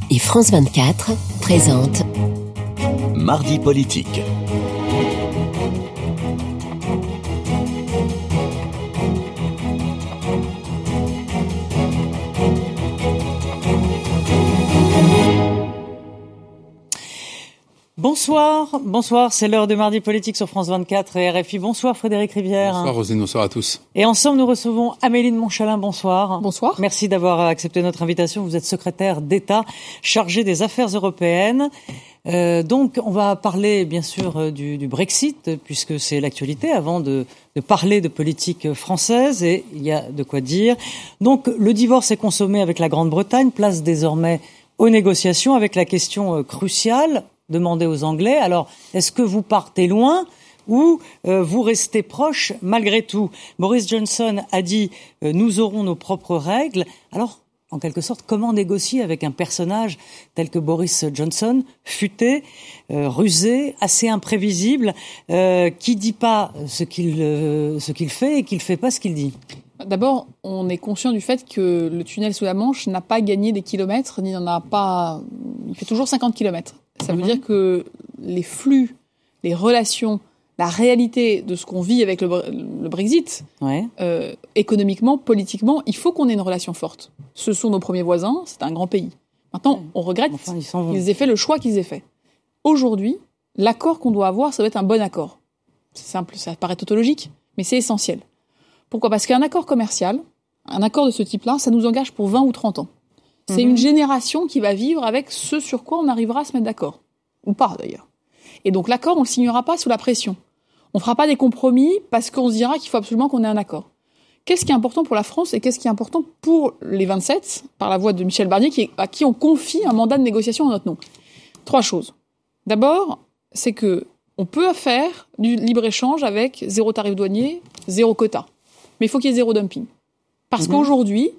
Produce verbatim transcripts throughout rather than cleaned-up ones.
et France vingt-quatre présentent Mardi politique. Bonsoir, bonsoir, c'est l'heure de Mardi politique sur France vingt-quatre et R F I. Bonsoir Frédéric Rivière. Bonsoir Roselyne, bonsoir à tous. Et ensemble nous recevons Amélie de Montchalin, bonsoir. Bonsoir. Merci d'avoir accepté notre invitation, vous êtes secrétaire d'État chargée des affaires européennes. Euh, donc on va parler bien sûr du, du Brexit puisque c'est l'actualité avant de, de parler de politique française et il y a de quoi dire. Donc le divorce est consommé avec la Grande-Bretagne, place désormais aux négociations avec la question cruciale demandée aux Anglais. Alors est-ce que vous partez loin ou euh, vous restez proche malgré tout? Boris Johnson a dit euh, nous aurons nos propres règles. Alors en quelque sorte, comment négocier avec un personnage tel que Boris Johnson, futé, euh, rusé, assez imprévisible, euh, qui dit pas ce qu'il euh, ce qu'il fait et qui ne fait pas ce qu'il dit? D'abord, on est conscient du fait que le tunnel sous la Manche n'a pas gagné des kilomètres, ni n'en a pas. Il fait toujours cinquante kilomètres. Ça veut mm-hmm. dire que les flux, les relations, la réalité de ce qu'on vit avec le, le Brexit, ouais. euh, économiquement, politiquement, il faut qu'on ait une relation forte. Ce sont nos premiers voisins, c'est un grand pays. Maintenant, ouais. on regrette enfin, ils sont... qu'ils aient fait le choix qu'ils aient fait. Aujourd'hui, l'accord qu'on doit avoir, ça doit être un bon accord. C'est simple, ça paraît tautologique, mais c'est essentiel. Pourquoi ? Parce qu'un accord commercial, un accord de ce type-là, ça nous engage pour vingt ou trente ans. C'est mmh. une génération qui va vivre avec ce sur quoi on arrivera à se mettre d'accord. Ou pas, d'ailleurs. Et donc l'accord, on ne le signera pas sous la pression. On ne fera pas des compromis parce qu'on se dira qu'il faut absolument qu'on ait un accord. Qu'est-ce qui est important pour la France et qu'est-ce qui est important pour les vingt-sept, par la voix de Michel Barnier, qui, à qui on confie un mandat de négociation en notre nom ? Trois choses. D'abord, c'est que on peut faire du libre-échange avec zéro tarif douanier, zéro quota. Mais il faut qu'il y ait zéro dumping. Parce mmh. qu'aujourd'hui,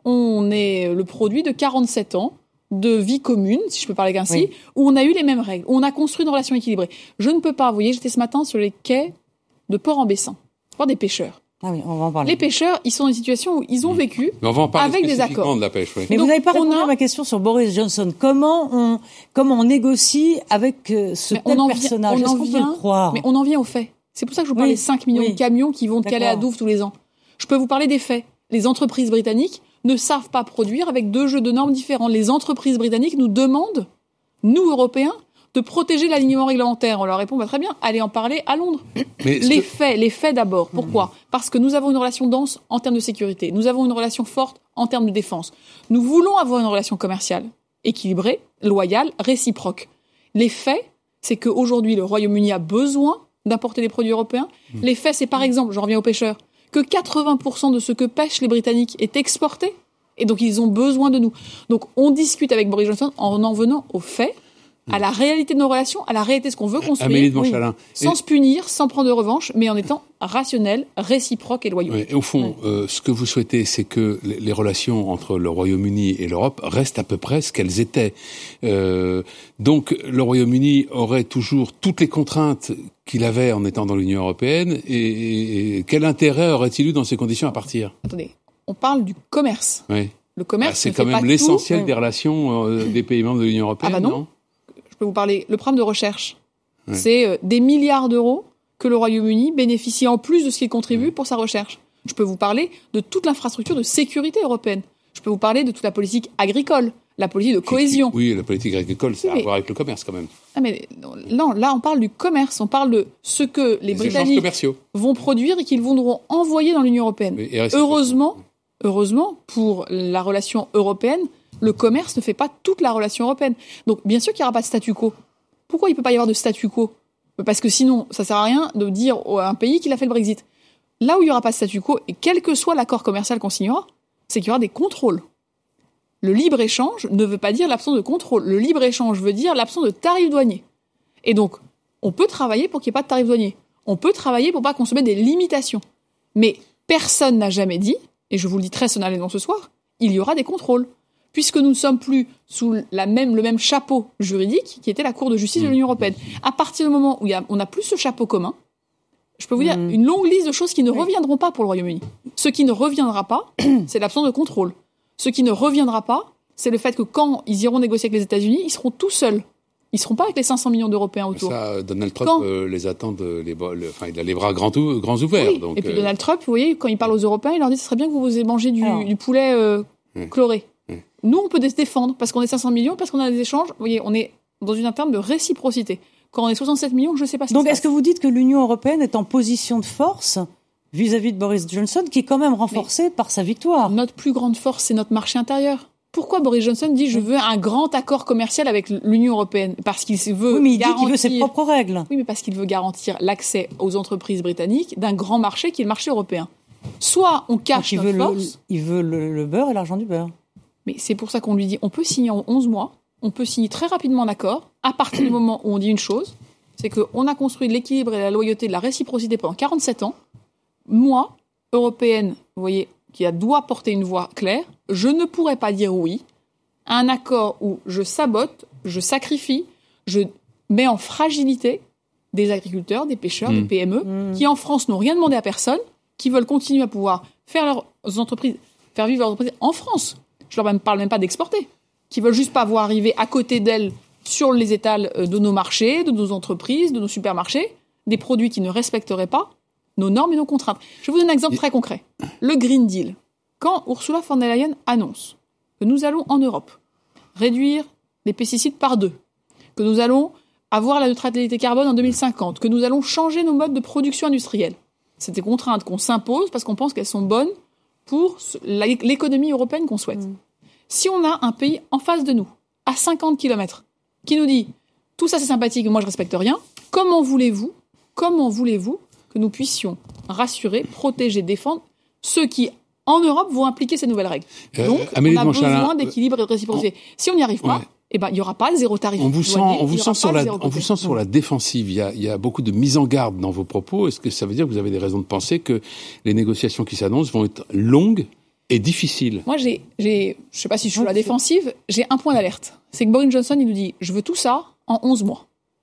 on est le produit de quarante-sept ans de vie commune, si je peux parler ainsi, oui. où on a eu les mêmes règles, où on a construit une relation équilibrée. Je ne peux pas, vous voyez, j'étais ce matin sur les quais de Port-en-Bessin, voir des pêcheurs. Ah oui, on va en parler. Les pêcheurs, ils sont dans une situation où ils ont vécu Mais on va en parler avec des accords. De la pêche, oui. Mais donc, vous n'avez pas répondu a... à ma question sur Boris Johnson. Comment on, comment on négocie avec euh, ce mais tel on en personnage? vient, on Est-ce en qu'on vient, peut le croire? Mais on en vient aux faits. C'est pour ça que je vous parle oui. des cinq millions oui. de camions qui vont de Calais à Douvres tous les ans. Je peux vous parler des faits. Les entreprises britanniques ne savent pas produire avec deux jeux de normes différents. Les entreprises britanniques nous demandent, nous, Européens, de protéger l'alignement réglementaire. On leur répond, bah, très bien, allez en parler à Londres. Mais les que... faits, les faits d'abord. Pourquoi ? mmh. Parce que nous avons une relation dense en termes de sécurité. Nous avons une relation forte en termes de défense. Nous voulons avoir une relation commerciale équilibrée, loyale, réciproque. Les faits, c'est qu'aujourd'hui, le Royaume-Uni a besoin d'importer des produits européens. Mmh. Les faits, c'est par exemple, je reviens aux pêcheurs, que quatre-vingts pour cent de ce que pêchent les Britanniques est exporté. Et donc, ils ont besoin de nous. Donc, on discute avec Boris Johnson en en venant aux faits, à la réalité de nos relations, à la réalité de ce qu'on veut construire. Amélie de Montchalin. Oui. Sans et... se punir, sans prendre de revanche, mais en étant rationnel, réciproque et loyaux. Oui, et au fond, oui. euh, ce que vous souhaitez, c'est que les, les relations entre le Royaume-Uni et l'Europe restent à peu près ce qu'elles étaient. Euh, donc, le Royaume-Uni aurait toujours toutes les contraintes qu'il avait en étant dans l'Union européenne, et, et, et quel intérêt aurait-il eu dans ces conditions à partir ? Attendez, on parle du commerce. Oui. Le commerce, bah, c'est quand même l'essentiel tout. des relations euh, des pays membres de l'Union européenne, ah bah non, non Je peux vous parler, le programme de recherche, ouais. c'est euh, des milliards d'euros que le Royaume-Uni bénéficie en plus de ce qu'il contribue ouais. pour sa recherche. Je peux vous parler de toute l'infrastructure de sécurité européenne. Je peux vous parler de toute la politique agricole, la politique de cohésion. Oui, la politique agricole, ça a mais... à voir avec le commerce quand même. Ah mais non, là on parle du commerce, on parle de ce que les, les Britanniques vont produire et qu'ils voudront envoyer dans l'Union européenne. Oui, heureusement, heureusement, pour la relation européenne, le commerce ne fait pas toute la relation européenne. Donc, bien sûr qu'il n'y aura pas de statu quo. Pourquoi il ne peut pas y avoir de statu quo ? Parce que sinon, ça ne sert à rien de dire à un pays qu'il a fait le Brexit. Là où il n'y aura pas de statu quo, et quel que soit l'accord commercial qu'on signera, c'est qu'il y aura des contrôles. Le libre-échange ne veut pas dire l'absence de contrôle. Le libre-échange veut dire l'absence de tarifs douaniers. Et donc, on peut travailler pour qu'il n'y ait pas de tarifs douaniers. On peut travailler pour pas qu'on se mette des limitations. Mais personne n'a jamais dit, et je vous le dis très solennellement ce soir, il y aura des contrôles. Puisque nous ne sommes plus sous la même, le même chapeau juridique qui était la Cour de justice de l'Union européenne. À partir du moment où il y a, on n'a plus ce chapeau commun, je peux vous dire mmh. une longue liste de choses qui ne oui. reviendront pas pour le Royaume-Uni. Ce qui ne reviendra pas, c'est l'absence de contrôle. Ce qui ne reviendra pas, c'est le fait que quand ils iront négocier avec les États-Unis, ils seront tout seuls. Ils ne seront pas avec les cinq cents millions d'Européens autour. Ça, Donald Trump euh, les attend, de, les, le, enfin, il a les bras grands, grands ouverts. Oui. Donc, et puis euh... Donald Trump, vous voyez, quand il parle aux Européens, il leur dit « ce serait bien que vous vous mangez du, du poulet euh, mmh. chloré mmh. ». Nous, on peut se défendre parce qu'on est cinq cents millions, parce qu'on a des échanges. Vous voyez, on est dans une interne de réciprocité. Quand on est soixante-sept millions, je ne sais pas ce Donc, qui se est-ce que vous dites que l'Union européenne est en position de force vis-à-vis de Boris Johnson, qui est quand même renforcé Mais par sa victoire? Notre plus grande force, c'est notre marché intérieur. Pourquoi Boris Johnson dit « je veux un grand accord commercial avec l'Union européenne » Parce qu'il veut oui, mais il garantir... dit qu'il veut ses propres règles. Oui, mais parce qu'il veut garantir l'accès aux entreprises britanniques d'un grand marché qui est le marché européen. Soit on cache il notre veut force... Le, il veut le, le beurre et l'argent du beurre. Mais c'est pour ça qu'on lui dit on peut signer en onze mois, on peut signer très rapidement un accord, à partir du moment où on dit une chose, c'est qu'on a construit l'équilibre et la loyauté de la réciprocité pendant quarante-sept ans. Moi, européenne, vous voyez, qui doit porter une voix claire, je ne pourrais pas dire oui à un accord où je sabote, je sacrifie, je mets en fragilité des agriculteurs, des pêcheurs, mmh. des P M E, mmh. qui en France n'ont rien demandé à personne, qui veulent continuer à pouvoir faire leurs entreprises, faire vivre leurs entreprises en France. Je leur parle même pas d'exporter, qui veulent juste pas voir arriver à côté d'elles, sur les étals de nos marchés, de nos entreprises, de nos supermarchés, des produits qui ne respecteraient pas nos normes et nos contraintes. Je vous donne un exemple très concret. Le Green Deal. Quand Ursula von der Leyen annonce que nous allons, en Europe, réduire les pesticides par deux, que nous allons avoir la neutralité carbone en deux mille cinquante, que nous allons changer nos modes de production industrielle. C'est des contraintes qu'on s'impose parce qu'on pense qu'elles sont bonnes pour l'économie européenne qu'on souhaite. Mmh. Si on a un pays en face de nous, à cinquante kilomètres, qui nous dit « tout ça c'est sympathique, mais moi je respecte rien », comment voulez-vous, comment voulez-vous que nous puissions rassurer, protéger, défendre ceux qui, en Europe, vont appliquer ces nouvelles règles. Donc, euh, on a besoin d'équilibre et de réciprocité. On... Si on n'y arrive pas, ouais. eh ben, il n'y aura pas le zéro tarif. On vous sent, on vous sent sur la, on vous sent sur la défensive. Il y a, il y a beaucoup de mise en garde dans vos propos. Est-ce que ça veut dire que vous avez des raisons de penser que les négociations qui s'annoncent vont être longues et difficiles? Moi, j'ai, j'ai, je sais pas si je suis sur la défensive, j'ai un point d'alerte. C'est que Boris Johnson, il nous dit, je veux tout ça en onze mois.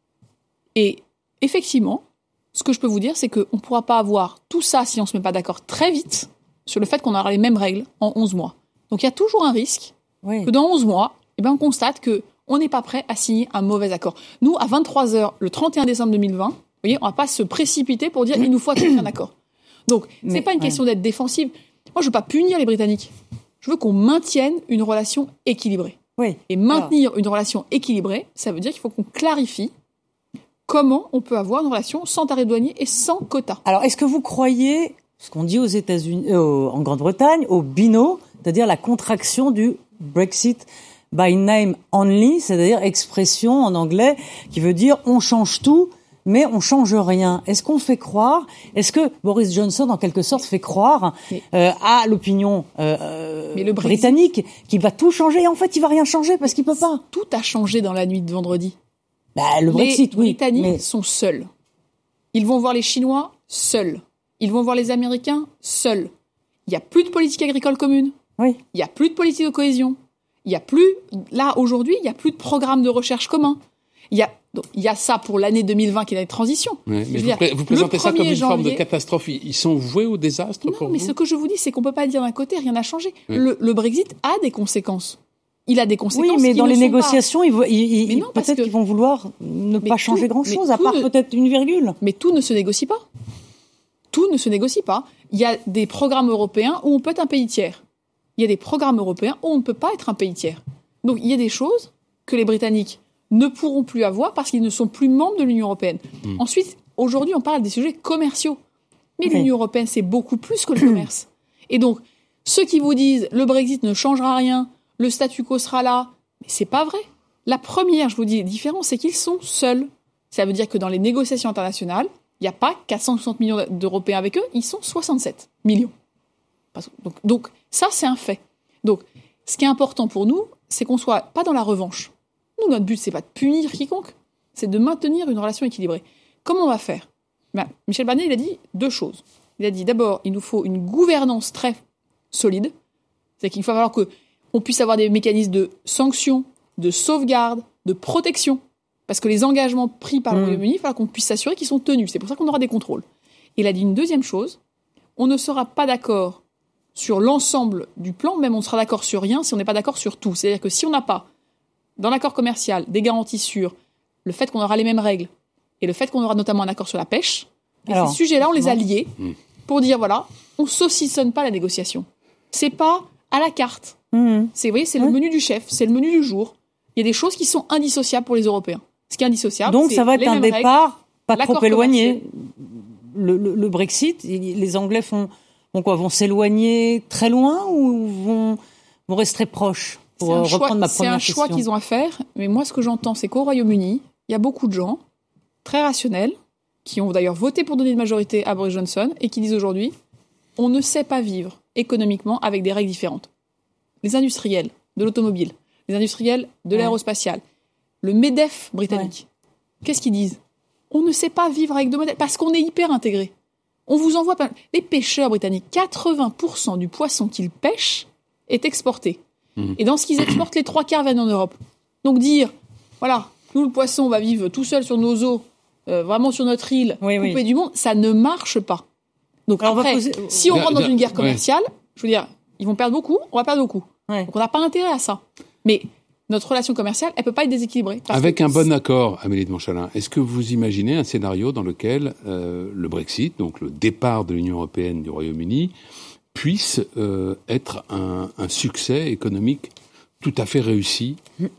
Et effectivement, ce que je peux vous dire, c'est qu'on ne pourra pas avoir tout ça si on ne se met pas d'accord très vite sur le fait qu'on aura les mêmes règles en onze mois. Donc il y a toujours un risque oui. que dans onze mois, eh ben, on constate qu'on n'est pas prêt à signer un mauvais accord. Nous, à vingt-trois heures, le trente et un décembre deux mille vingt, vous voyez, on ne va pas se précipiter pour dire il nous faut un accord. Donc ce n'est pas une ouais. question d'être défensive. Moi, je ne veux pas punir les Britanniques. Je veux qu'on maintienne une relation équilibrée. Oui. Et maintenir Alors. une relation équilibrée, ça veut dire qu'il faut qu'on clarifie comment on peut avoir une relation sans tarif douanier et sans quota. Alors, est-ce que vous croyez, ce qu'on dit aux États-Unis, euh, en Grande-Bretagne, au B N O, c'est-à-dire la contraction du Brexit by name only, c'est-à-dire expression en anglais qui veut dire on change tout, mais on change rien. Est-ce qu'on fait croire, est-ce que Boris Johnson, en quelque sorte, fait croire euh, à l'opinion euh, mais le britannique qu'il va tout changer et en fait, il va rien changer parce qu'il peut pas. Tout a changé dans la nuit de vendredi. Bah, le Brexit, les oui. Les Britanniques mais... sont seuls. Ils vont voir les Chinois seuls. Ils vont voir les Américains seuls. Il n'y a plus de politique agricole commune. Oui. Il n'y a plus de politique de cohésion. Il n'y a plus, là, aujourd'hui, il n'y a plus de programme de recherche commun. Il y a, donc, il y a ça pour l'année deux mille vingt qui est l'année de transition. Oui, mais vous, dire, vous présentez ça comme une janvier, forme de catastrophe. Ils sont voués au désastre non, pour mais vous ce que je vous dis, c'est qu'on ne peut pas dire d'un côté, rien n'a changé. Oui. Le, le Brexit a des conséquences. Il a des conséquences. Oui, mais qui dans ne les sont négociations, pas... ils, ils, ils, non, peut-être que... qu'ils vont vouloir ne mais pas changer tout, grand-chose, à part ne... peut-être une virgule. Mais tout ne se négocie pas. Tout ne se négocie pas. Il y a des programmes européens où on peut être un pays tiers. Il y a des programmes européens où on ne peut pas être un pays tiers. Donc il y a des choses que les Britanniques ne pourront plus avoir parce qu'ils ne sont plus membres de l'Union européenne. Mmh. Ensuite, aujourd'hui, on parle des sujets commerciaux. Mais oui. L'Union européenne, c'est beaucoup plus que le commerce. Et donc, ceux qui vous disent le Brexit ne changera rien, le statu quo sera là, mais c'est pas vrai. La première, je vous dis, différence, c'est qu'ils sont seuls. Ça veut dire que dans les négociations internationales, il n'y a pas quatre cent soixante millions d'Européens avec eux, ils sont soixante-sept millions. Donc, donc ça, c'est un fait. Donc, ce qui est important pour nous, c'est qu'on soit pas dans la revanche. Nous, notre but, c'est pas de punir quiconque, c'est de maintenir une relation équilibrée. Comment on va faire ? Ben, Michel Barnier, il a dit deux choses. Il a dit d'abord, il nous faut une gouvernance très solide. C'est-à-dire qu'il va falloir qu'on puisse avoir des mécanismes de sanctions, de sauvegarde, de protection. Parce que les engagements pris par le mmh. Royaume-Uni, il va falloir qu'on puisse s'assurer qu'ils sont tenus. C'est pour ça qu'on aura des contrôles. Il a dit une deuxième chose. On ne sera pas d'accord sur l'ensemble du plan, même on sera d'accord sur rien si on n'est pas d'accord sur tout. C'est-à-dire que si on n'a pas, dans l'accord commercial, des garanties sur le fait qu'on aura les mêmes règles et le fait qu'on aura notamment un accord sur la pêche, et Alors, ces sujets-là, on les a liés pour dire, voilà, on saucissonne pas la négociation. C'est pas à la carte. Mmh. C'est, vous voyez, c'est mmh. le menu du chef, c'est le menu du jour. Il y a des choses qui sont indissociables pour les Européens. Ce qui est indissociable, Donc c'est ça va être un départ règles, pas trop éloigné. Le, le, le Brexit, les Anglais font, vont quoi, vont s'éloigner très loin ou vont, vont rester proches pour reprendre choix, ma première question. C'est un choix qu'ils ont à faire, mais moi ce que j'entends, c'est qu'au Royaume-Uni, il y a beaucoup de gens très rationnels qui ont d'ailleurs voté pour donner une majorité à Boris Johnson et qui disent aujourd'hui, on ne sait pas vivre économiquement avec des règles différentes. Les industriels de l'automobile, les industriels de l'aérospatiale, le MEDEF britannique, ouais. qu'est-ce qu'ils disent ? On ne sait pas vivre avec deux modèles parce qu'on est hyper intégré. On vous envoie pas... Les pêcheurs britanniques, quatre-vingts pour cent du poisson qu'ils pêchent est exporté. Mmh. Et dans ce qu'ils exportent, les trois quarts viennent en Europe. Donc dire, voilà, nous le poisson va vivre tout seul sur nos eaux, euh, vraiment sur notre île, oui, coupé oui. du monde, ça ne marche pas. Donc Alors après, poser... si on rentre dans une guerre commerciale, ouais. je veux dire, ils vont perdre beaucoup, on va perdre beaucoup. Ouais. Donc on n'a pas intérêt à ça. Mais notre relation commerciale, elle peut pas être déséquilibrée. Avec un bon accord, Amélie de Montchalin, est-ce que vous imaginez un scénario dans lequel euh, le Brexit, donc le départ de l'Union européenne du Royaume-Uni, puisse euh, être un, un succès économique tout à fait réussi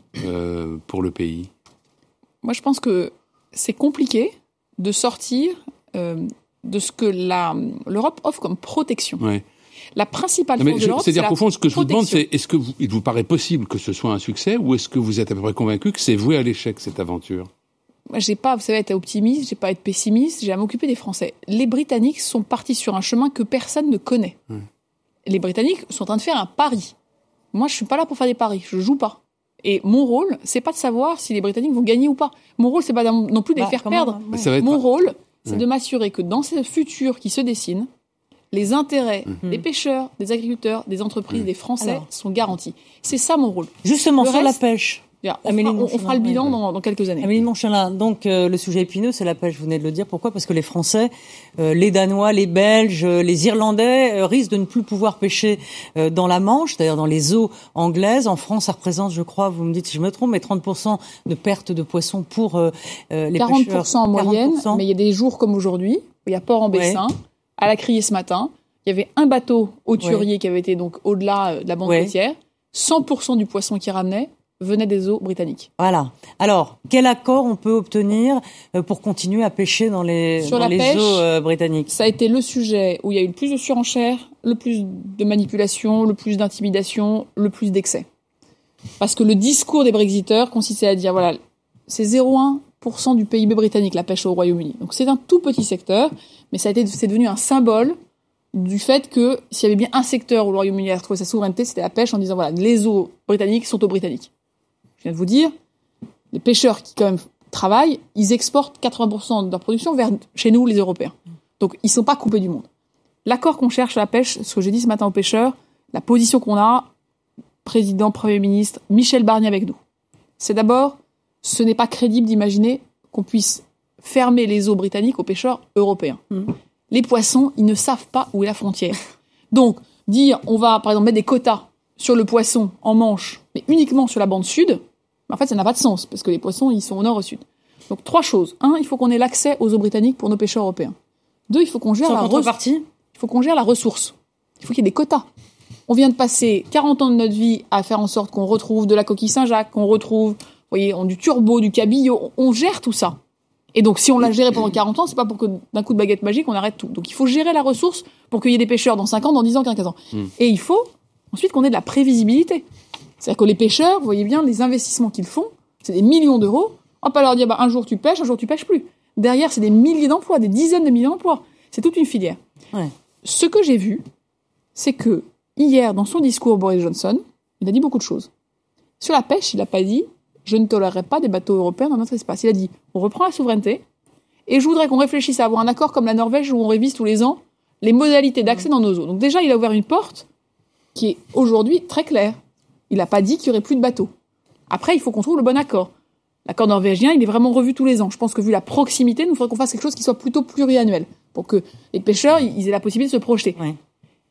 euh, pour le pays ? Moi, je pense que c'est compliqué de sortir euh, de ce que la, l'Europe offre comme protection. Ouais. La principale force de l'Europe, c'est C'est-à-dire qu'au fond, ce que je vous demande, c'est est-ce que vous, il vous paraît possible que ce soit un succès ou est-ce que vous êtes à peu près convaincu que c'est voué à l'échec, cette aventure ? Moi, j'ai pas, vous savez, être optimiste, j'ai pas à être pessimiste, j'ai à m'occuper des Français. Les Britanniques sont partis sur un chemin que personne ne connaît. Ouais. Les Britanniques sont en train de faire un pari. Moi, je suis pas là pour faire des paris, je joue pas. Et mon rôle, c'est pas de savoir si les Britanniques vont gagner ou pas. Mon rôle, c'est pas non plus de bah, les faire perdre. Ouais. Ça va être... Mon rôle, c'est ouais. de m'assurer que dans ce futur qui se dessine, les intérêts mmh. des pêcheurs, des agriculteurs, des entreprises, mmh. des Français Alors. sont garantis. C'est ça mon rôle. Justement, le sur reste, la pêche. On fera, on, on fera le bilan ouais. dans, dans quelques années. Amélie de Montchalin, donc euh, le sujet épineux, c'est la pêche, vous venez de le dire. Pourquoi ? Parce que les Français, euh, les Danois, les Belges, euh, les Irlandais euh, risquent de ne plus pouvoir pêcher euh, dans la Manche, c'est-à-dire dans les eaux anglaises. En France, ça représente, je crois, vous me dites si je me trompe, mais trente pour cent de perte de poissons pour euh, les quarante pour cent pêcheurs. quarante pour cent en moyenne, quarante pour cent. Mais il y a des jours comme aujourd'hui, où il y a Port-en-Bessin, ouais. à la criée ce matin, il y avait un bateau hauturier ouais. qui avait été donc au-delà de la bande côtière, ouais. cent pour cent du poisson qu'il ramenait venait des eaux britanniques. Voilà. Alors, quel accord on peut obtenir pour continuer à pêcher dans les, Sur dans la les pêche, eaux euh, britanniques ? Ça a été le sujet où il y a eu le plus de surenchères, le plus de manipulation, le plus d'intimidation, le plus d'excès. Parce que le discours des Brexiteurs consistait à dire, voilà, c'est zéro virgule un pour cent du P I B britannique, la pêche au Royaume-Uni. Donc c'est un tout petit secteur, mais ça a été, c'est devenu un symbole du fait que s'il y avait bien un secteur où le Royaume-Uni a retrouvé sa souveraineté, c'était la pêche, en disant, voilà, les eaux britanniques sont aux Britanniques. Je viens de vous dire, les pêcheurs qui quand même travaillent, ils exportent quatre-vingts pour cent de leur production vers chez nous, les Européens. Donc, ils ne sont pas coupés du monde. L'accord qu'on cherche à la pêche, ce que j'ai dit ce matin aux pêcheurs, la position qu'on a, président, Premier ministre, Michel Barnier avec nous, c'est d'abord, ce n'est pas crédible d'imaginer qu'on puisse fermer les eaux britanniques aux pêcheurs européens. Mmh. Les poissons, ils ne savent pas où est la frontière. Donc, dire, on va, par exemple, mettre des quotas sur le poisson en Manche, mais uniquement sur la bande sud, en fait, ça n'a pas de sens, parce que les poissons, ils sont au nord au sud. Donc, trois choses. Un, il faut qu'on ait l'accès aux eaux britanniques pour nos pêcheurs européens. Deux, il faut qu'on gère, la, re- il faut qu'on gère la ressource. Il faut qu'il y ait des quotas. On vient de passer quarante ans de notre vie à faire en sorte qu'on retrouve de la coquille Saint-Jacques, qu'on retrouve, vous voyez, du turbo, du cabillaud. On gère tout ça. Et donc, si on l'a géré pendant quarante ans, c'est pas pour que d'un coup de baguette magique, on arrête tout. Donc, il faut gérer la ressource pour qu'il y ait des pêcheurs dans cinq ans, dans dix ans, quinze ans. Mmh. Et il faut ensuite qu'on ait de la prévisibilité. C'est-à-dire que les pêcheurs, vous voyez bien, les investissements qu'ils font, c'est des millions d'euros. On va pas leur dire, bah, un jour tu pêches, un jour tu pêches plus. Derrière, c'est des milliers d'emplois, des dizaines de milliers d'emplois. C'est toute une filière. Ouais. Ce que j'ai vu, c'est que hier, dans son discours, Boris Johnson, il a dit beaucoup de choses. Sur la pêche, il n'a pas dit, je ne tolérerai pas des bateaux européens dans notre espace. Il a dit, on reprend la souveraineté, et je voudrais qu'on réfléchisse à avoir un accord comme la Norvège où on révise tous les ans les modalités d'accès dans nos eaux. Donc déjà, il a ouvert une porte qui est aujourd'hui très claire. Il n'a pas dit qu'il y aurait plus de bateaux. Après, il faut qu'on trouve le bon accord. L'accord norvégien, il est vraiment revu tous les ans. Je pense que vu la proximité, il nous faudrait qu'on fasse quelque chose qui soit plutôt pluriannuel, pour que les pêcheurs ils aient la possibilité de se projeter. Oui.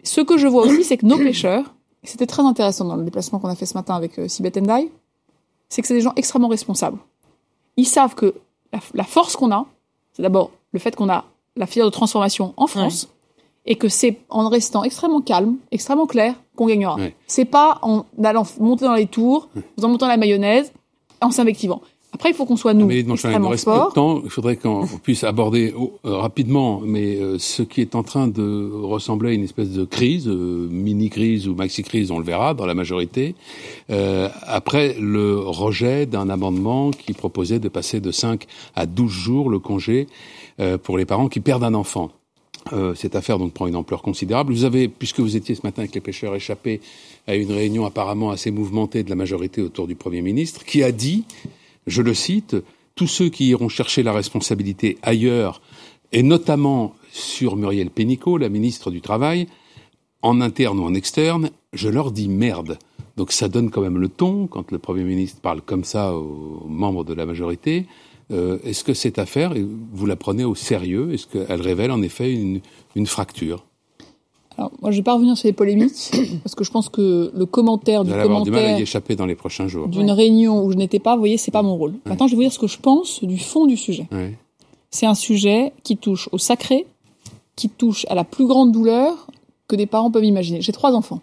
Ce que je vois aussi, c'est que nos pêcheurs, et c'était très intéressant dans le déplacement qu'on a fait ce matin avec euh, Sibeth Ndiaye, c'est que c'est des gens extrêmement responsables. Ils savent que la, la force qu'on a, c'est d'abord le fait qu'on a la filière de transformation en France, ouais. et que c'est en restant extrêmement calme, extrêmement clair, qu'on gagnera. Ouais. C'est pas en allant monter dans les tours, en montant la mayonnaise, en s'invectivant. Après, il faut qu'on soit, nous, mais extrêmement il forts. Temps, il faudrait qu'on puisse aborder oh, euh, rapidement, mais euh, ce qui est en train de ressembler à une espèce de crise, euh, mini-crise ou maxi-crise, on le verra dans la majorité, euh, après le rejet d'un amendement qui proposait de passer de cinq à douze jours le congé euh, pour les parents qui perdent un enfant. Euh, cette affaire donc prend une ampleur considérable. Vous avez, puisque vous étiez ce matin avec les pêcheurs, échappé à une réunion apparemment assez mouvementée de la majorité autour du Premier ministre, qui a dit... Je le cite, tous ceux qui iront chercher la responsabilité ailleurs, et notamment sur Muriel Pénicaud, la ministre du Travail, en interne ou en externe, je leur dis merde. Donc ça donne quand même le ton quand le Premier ministre parle comme ça aux membres de la majorité. Euh, est-ce que cette affaire, vous la prenez au sérieux ? Est-ce qu'elle révèle en effet une, une fracture ? Alors, moi, je vais pas revenir sur les polémiques, parce que je pense que le commentaire du vous allez avoir commentaire... du mal à y échapper dans les prochains jours. D'une ouais. réunion où je n'étais pas, vous voyez, c'est pas mon rôle. Ouais. Maintenant, je vais vous dire ce que je pense du fond du sujet. Ouais. C'est un sujet qui touche au sacré, qui touche à la plus grande douleur que des parents peuvent imaginer. J'ai trois enfants.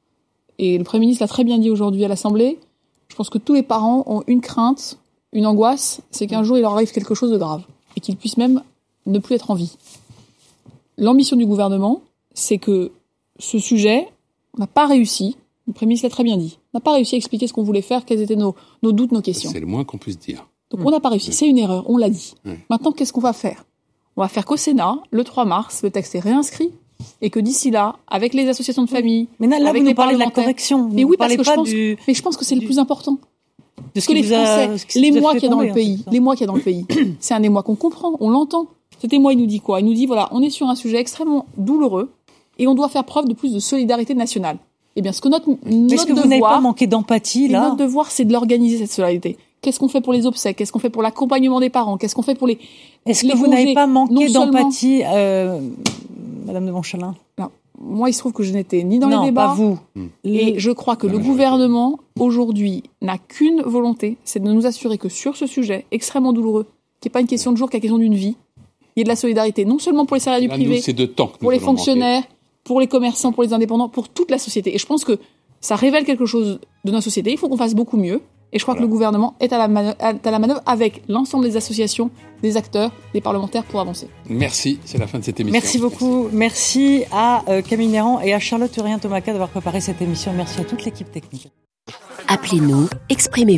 Et le Premier ministre l'a très bien dit aujourd'hui à l'Assemblée. Je pense que tous les parents ont une crainte, une angoisse, c'est qu'un jour, il leur arrive quelque chose de grave. Et qu'ils puissent même ne plus être en vie. L'ambition du gouvernement, c'est que ce sujet, on n'a pas réussi, le Premier ministre l'a très bien dit, on n'a pas réussi à expliquer ce qu'on voulait faire, quels étaient nos, nos doutes, nos questions. C'est le moins qu'on puisse dire. Donc mmh. on n'a pas réussi, mmh. c'est une erreur, on l'a dit. Mmh. Maintenant, qu'est-ce qu'on va faire ? On va faire qu'au Sénat, le trois mars, le texte est réinscrit, et que d'ici là, avec les associations de famille, mais là, là avec vous les nous parlez de la correction, mais oui, parce que je pense, du... mais je pense que c'est du... le plus important. De ce que les Français, a, ce l'émoi qu'il y a dans le pays, l'émoi qu'il y a dans le pays, c'est un émoi qu'on comprend, on l'entend. Cet émoi, il nous dit quoi ? Il nous dit, voilà, on est sur un sujet extrêmement douloureux, et on doit faire preuve de plus de solidarité nationale. Eh bien, ce que notre, notre devoir... Est-ce que vous n'avez pas manqué d'empathie, là ? Notre devoir, c'est de l'organiser, cette solidarité. Qu'est-ce qu'on fait pour les obsèques ? Qu'est-ce qu'on fait pour l'accompagnement des parents ? Qu'est-ce qu'on fait pour les... Est-ce les que vous congés, n'avez pas manqué seulement... d'empathie, euh, Madame de Montchalin ? Non. Moi, il se trouve que je n'étais ni dans non, les débats... Non, pas vous. Et je crois que non, le gouvernement, aujourd'hui, n'a qu'une volonté, c'est de nous assurer que sur ce sujet extrêmement douloureux, qui n'est pas une question de jour, qui est une question d'une vie, il y ait de la solidarité, non seulement pour les salariés du privé, nous, c'est de temps que pour les fonctionnaires, manquer. Pour les commerçants, pour les indépendants, pour toute la société. Et je pense que ça révèle quelque chose de notre société. Il faut qu'on fasse beaucoup mieux. Et je crois voilà. que le gouvernement est à la, manœuvre, à la manœuvre avec l'ensemble des associations, des acteurs, des parlementaires pour avancer. Merci, c'est la fin de cette émission. Merci beaucoup. Merci, Merci à euh, Camille Néran et à Charlotte Urien-Tomaca d'avoir préparé cette émission. Merci à toute l'équipe technique. Appelez-nous, exprimez